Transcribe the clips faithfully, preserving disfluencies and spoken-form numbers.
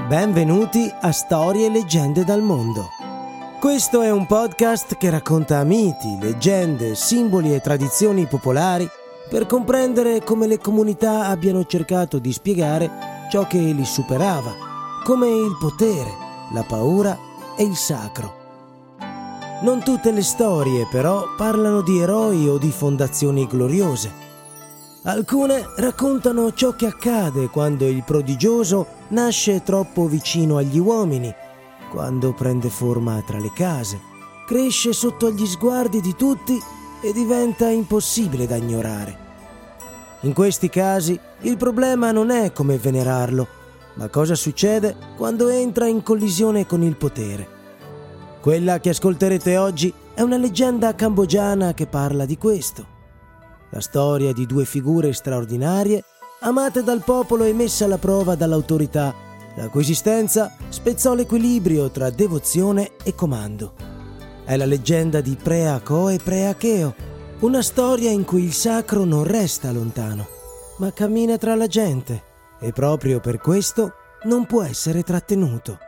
Benvenuti a Storie e leggende dal mondo. Questo è un podcast che racconta miti, leggende, simboli e tradizioni popolari per comprendere come le comunità abbiano cercato di spiegare ciò che li superava, come il potere, la paura e il sacro. Non tutte le storie, però, parlano di eroi o di fondazioni gloriose. Alcune raccontano ciò che accade quando il prodigioso nasce troppo vicino agli uomini, quando prende forma tra le case, cresce sotto agli sguardi di tutti e diventa impossibile da ignorare. In questi casi il problema non è come venerarlo, ma cosa succede quando entra in collisione con il potere. Quella che ascolterete oggi è una leggenda cambogiana che parla di questo. La storia di due figure straordinarie, amate dal popolo e messe alla prova dall'autorità, la cui esistenza spezzò l'equilibrio tra devozione e comando. È la leggenda di Preah Ko e Preah Keo, una storia in cui il sacro non resta lontano, ma cammina tra la gente e proprio per questo non può essere trattenuto.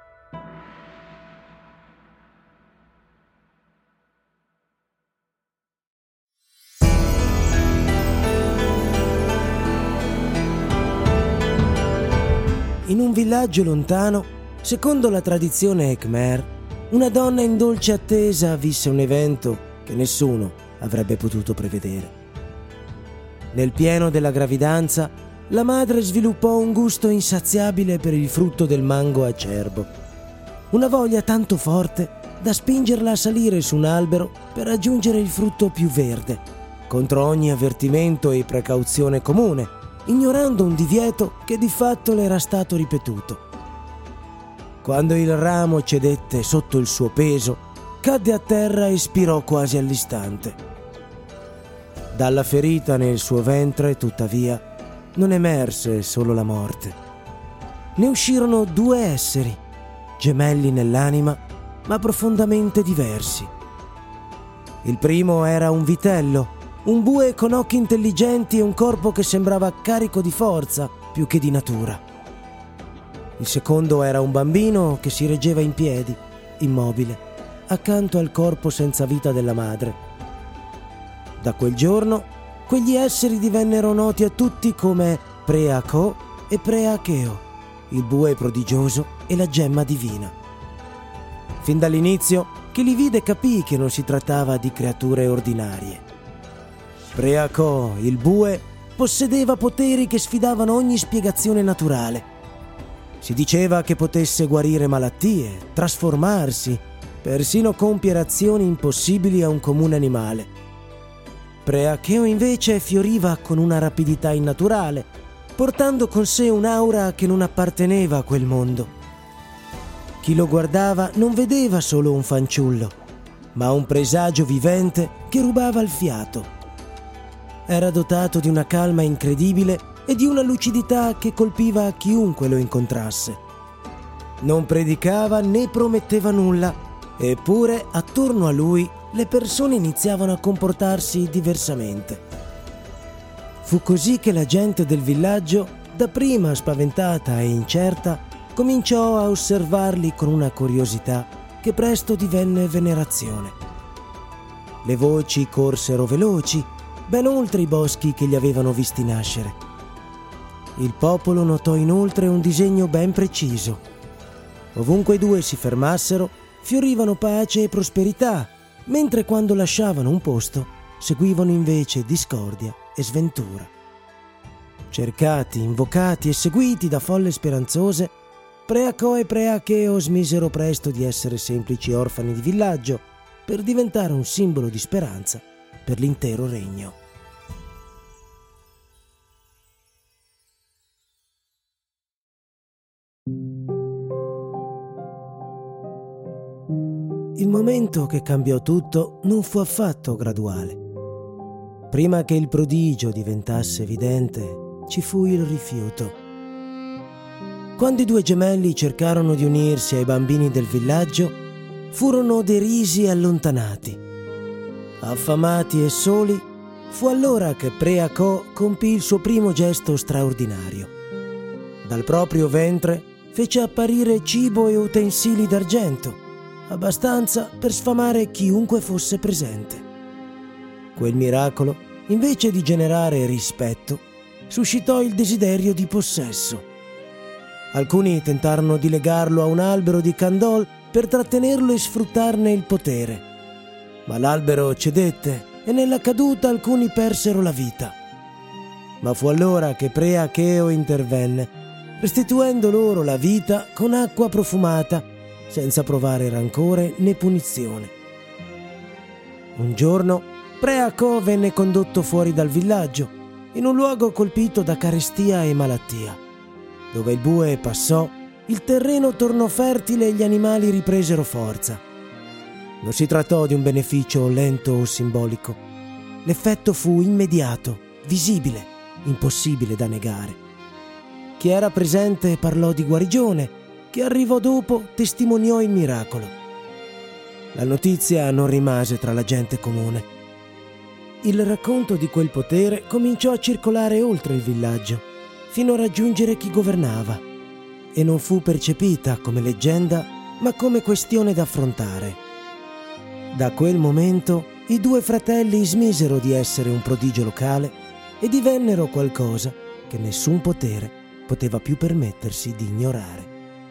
In un villaggio lontano, secondo la tradizione Khmer, una donna in dolce attesa visse un evento che nessuno avrebbe potuto prevedere. Nel pieno della gravidanza, la madre sviluppò un gusto insaziabile per il frutto del mango acerbo, una voglia tanto forte da spingerla a salire su un albero per raggiungere il frutto più verde, contro ogni avvertimento e precauzione comune, ignorando un divieto che di fatto le era stato ripetuto. Quando il ramo cedette sotto il suo peso, cadde a terra e spirò quasi all'istante. Dalla ferita nel suo ventre, tuttavia, non emerse solo la morte. Ne uscirono due esseri, gemelli nell'anima, ma profondamente diversi. Il primo era un vitello, un bue con occhi intelligenti e un corpo che sembrava carico di forza più che di natura. Il secondo era un bambino che si reggeva in piedi, immobile, accanto al corpo senza vita della madre. Da quel giorno, quegli esseri divennero noti a tutti come Preah Ko e Preah Keo, il bue prodigioso e la gemma divina. Fin dall'inizio, chi li vide capì che non si trattava di creature ordinarie. Preah Ko, il bue, possedeva poteri che sfidavano ogni spiegazione naturale. Si diceva che potesse guarire malattie, trasformarsi, persino compiere azioni impossibili a un comune animale. Preah Keo invece fioriva con una rapidità innaturale, portando con sé un'aura che non apparteneva a quel mondo. Chi lo guardava non vedeva solo un fanciullo, ma un presagio vivente che rubava il fiato. Era dotato di una calma incredibile e di una lucidità che colpiva chiunque lo incontrasse. Non predicava né prometteva nulla, eppure attorno a lui le persone iniziavano a comportarsi diversamente. Fu così che la gente del villaggio, dapprima spaventata e incerta, cominciò a osservarli con una curiosità che presto divenne venerazione. Le voci corsero veloci, ben oltre i boschi che li avevano visti nascere. Il popolo notò inoltre un disegno ben preciso. Ovunque i due si fermassero, fiorivano pace e prosperità, mentre quando lasciavano un posto, seguivano invece discordia e sventura. Cercati, invocati e seguiti da folle speranzose, Preah Ko e Preah Keo smisero presto di essere semplici orfani di villaggio per diventare un simbolo di speranza per l'intero regno. Il momento che cambiò tutto non fu affatto graduale. Prima che il prodigio diventasse evidente, ci fu il rifiuto. Quando i due gemelli cercarono di unirsi ai bambini del villaggio, furono derisi e allontanati. Affamati e soli, fu allora che Preah Ko compì il suo primo gesto straordinario. Dal proprio ventre fece apparire cibo e utensili d'argento, abbastanza per sfamare chiunque fosse presente. Quel miracolo, invece di generare rispetto, suscitò il desiderio di possesso. Alcuni tentarono di legarlo a un albero di candol per trattenerlo e sfruttarne il potere, ma l'albero cedette e nella caduta alcuni persero la vita. Ma fu allora che Pre Acheo intervenne, restituendo loro la vita con acqua profumata, senza provare rancore né punizione. Un giorno Pre Acheo venne condotto fuori dal villaggio, in un luogo colpito da carestia e malattia. Dove il bue passò, il terreno tornò fertile e gli animali ripresero forza. Non si trattò di un beneficio lento o simbolico. L'effetto fu immediato, visibile, impossibile da negare. Chi era presente parlò di guarigione, chi arrivò dopo testimoniò il miracolo. La notizia non rimase tra la gente comune. Il racconto di quel potere cominciò a circolare oltre il villaggio, fino a raggiungere chi governava, e non fu percepita come leggenda, ma come questione da affrontare. Da quel momento i due fratelli smisero di essere un prodigio locale e divennero qualcosa che nessun potere poteva più permettersi di ignorare.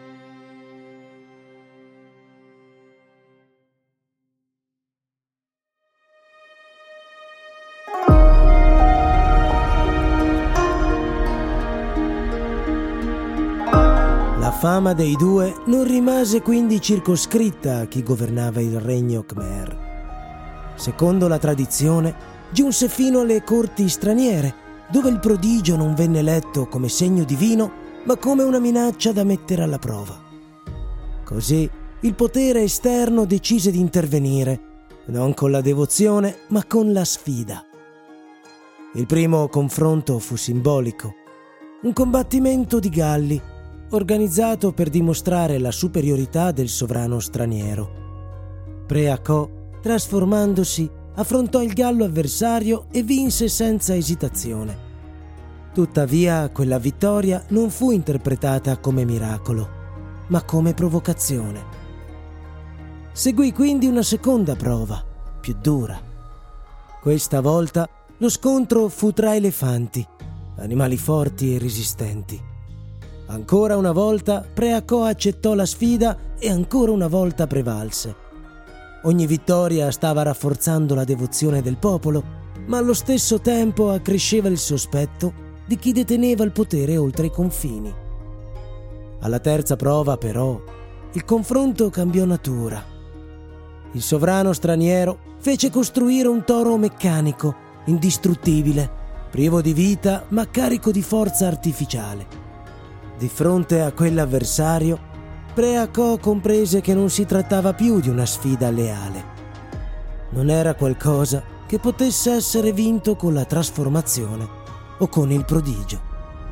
La fama dei due non rimase quindi circoscritta a chi governava il regno Khmer. Secondo la tradizione, giunse fino alle corti straniere, dove il prodigio non venne letto come segno divino, ma come una minaccia da mettere alla prova. Così il potere esterno decise di intervenire, non con la devozione, ma con la sfida. Il primo confronto fu simbolico, un combattimento di galli, organizzato per dimostrare la superiorità del sovrano straniero. Pre Acheo, trasformandosi, affrontò il gallo avversario e vinse senza esitazione. Tuttavia, quella vittoria non fu interpretata come miracolo, ma come provocazione. Seguì quindi una seconda prova, più dura. Questa volta lo scontro fu tra elefanti, animali forti e resistenti. Ancora una volta Pre Acheo accettò la sfida e ancora una volta prevalse. Ogni vittoria stava rafforzando la devozione del popolo, ma allo stesso tempo accresceva il sospetto di chi deteneva il potere oltre i confini. Alla terza prova, però, il confronto cambiò natura. Il sovrano straniero fece costruire un toro meccanico, indistruttibile, privo di vita ma carico di forza artificiale. Di fronte a quell'avversario, Pre Acheo comprese che non si trattava più di una sfida leale. Non era qualcosa che potesse essere vinto con la trasformazione o con il prodigio.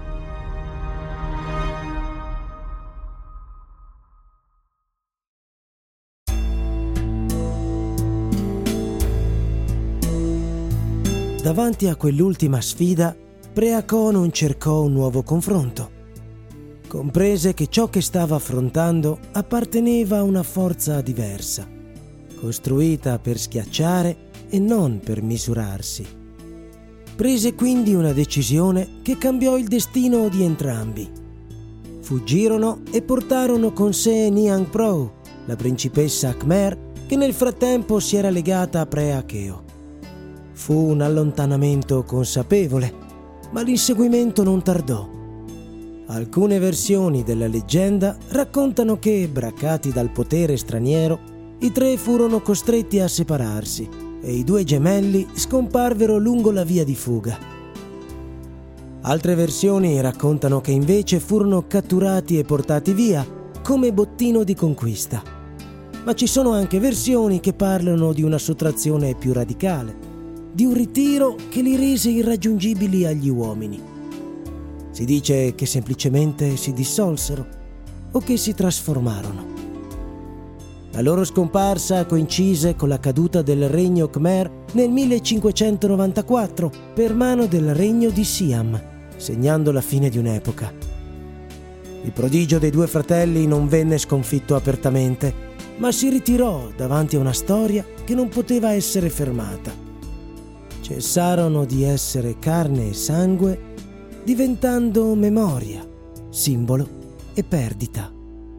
Davanti a quell'ultima sfida, Pre Acheo non cercò un nuovo confronto. Comprese che ciò che stava affrontando apparteneva a una forza diversa, costruita per schiacciare e non per misurarsi. Prese quindi una decisione che cambiò il destino di entrambi. Fuggirono e portarono con sé Niang Pro, la principessa Khmer, che nel frattempo si era legata a Pre Acheo. Fu un allontanamento consapevole, ma l'inseguimento non tardò. Alcune versioni della leggenda raccontano che, braccati dal potere straniero, i tre furono costretti a separarsi e i due gemelli scomparvero lungo la via di fuga. Altre versioni raccontano che invece furono catturati e portati via come bottino di conquista. Ma ci sono anche versioni che parlano di una sottrazione più radicale, di un ritiro che li rese irraggiungibili agli uomini. Si dice che semplicemente si dissolsero o che si trasformarono. La loro scomparsa coincise con la caduta del regno Khmer nel millecinquecentonovantaquattro per mano del regno di Siam, segnando la fine di un'epoca. Il prodigio dei due fratelli non venne sconfitto apertamente, ma si ritirò davanti a una storia che non poteva essere fermata. Cessarono di essere carne e sangue, diventando memoria, simbolo e perdita.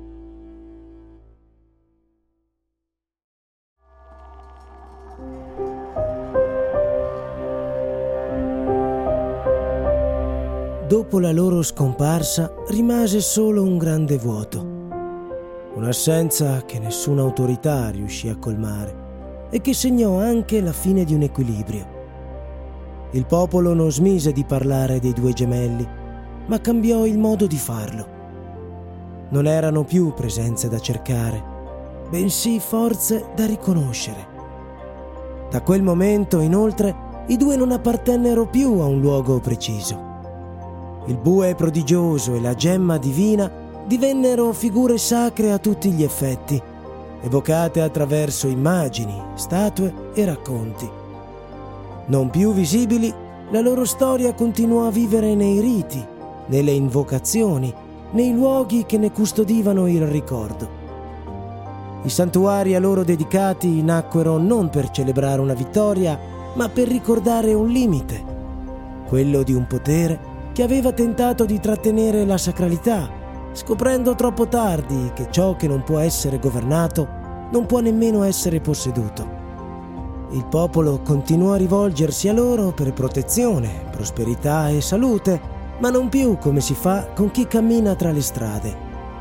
Dopo la loro scomparsa rimase solo un grande vuoto, un'assenza che nessuna autorità riuscì a colmare e che segnò anche la fine di un equilibrio. Il popolo non smise di parlare dei due gemelli, ma cambiò il modo di farlo. Non erano più presenze da cercare, bensì forze da riconoscere. Da quel momento, inoltre, i due non appartennero più a un luogo preciso. Il bue prodigioso e la gemma divina divennero figure sacre a tutti gli effetti, evocate attraverso immagini, statue e racconti. Non più visibili, la loro storia continuò a vivere nei riti, nelle invocazioni, nei luoghi che ne custodivano il ricordo. I santuari a loro dedicati nacquero non per celebrare una vittoria, ma per ricordare un limite, quello di un potere che aveva tentato di trattenere la sacralità, scoprendo troppo tardi che ciò che non può essere governato non può nemmeno essere posseduto. Il popolo continuò a rivolgersi a loro per protezione, prosperità e salute, ma non più come si fa con chi cammina tra le strade.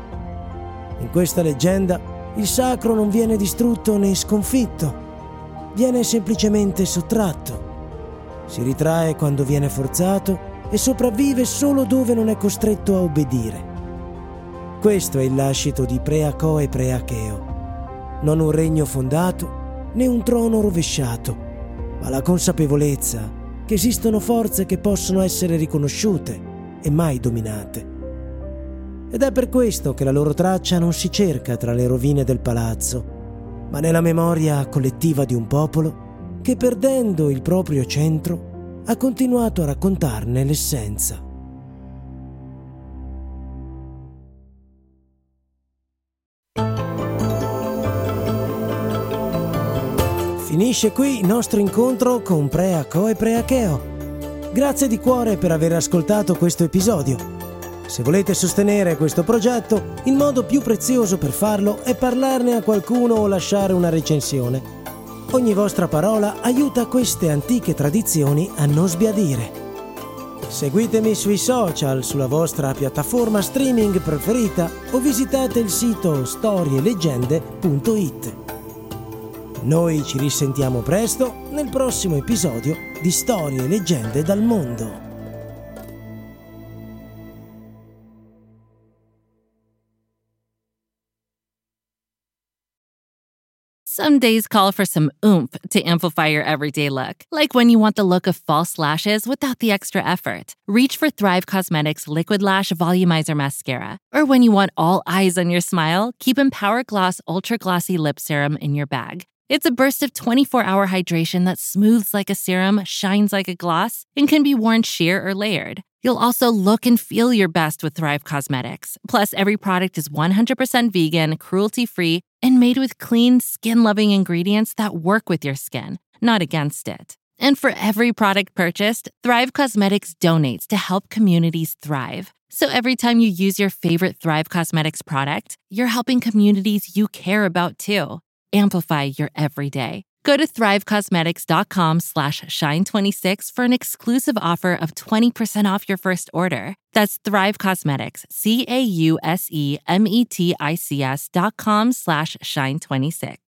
In questa leggenda il sacro non viene distrutto né sconfitto, viene semplicemente sottratto. Si ritrae quando viene forzato e sopravvive solo dove non è costretto a obbedire. Questo è il lascito di Preaco e Preacheo. Non un regno fondato, né un trono rovesciato, ma la consapevolezza che esistono forze che possono essere riconosciute e mai dominate. Ed è per questo che la loro traccia non si cerca tra le rovine del palazzo, ma nella memoria collettiva di un popolo che, perdendo il proprio centro, ha continuato a raccontarne l'essenza. Finisce qui il nostro incontro con Preaco e Preacheo. Grazie di cuore per aver ascoltato questo episodio. Se volete sostenere questo progetto, il modo più prezioso per farlo è parlarne a qualcuno o lasciare una recensione. Ogni vostra parola aiuta queste antiche tradizioni a non sbiadire. Seguitemi sui social, sulla vostra piattaforma streaming preferita o visitate il sito storie leggende punto it. Noi ci risentiamo presto nel prossimo episodio di Storie e Leggende dal Mondo. Some days call for some oomph to amplify your everyday look. Like when you want the look of false lashes without the extra effort. Reach for Thrive Causemetics Liquid Lash Volumizer Mascara. Or when you want all eyes on your smile, keep Empower Gloss Ultra Glossy Lip Serum in your bag. It's a burst of twenty-four hour hydration that smooths like a serum, shines like a gloss, and can be worn sheer or layered. You'll also look and feel your best with Thrive Causemetics. Plus, every product is one hundred percent vegan, cruelty-free, and made with clean, skin-loving ingredients that work with your skin, not against it. And for every product purchased, Thrive Causemetics donates to help communities thrive. So every time you use your favorite Thrive Causemetics product, you're helping communities you care about too. Amplify your everyday. Go to thrivecosmetics.com slash shine26 for an exclusive offer of twenty percent off your first order. That's Thrive Cosmetics, C A U S E M E T I C S dot com slash shine26.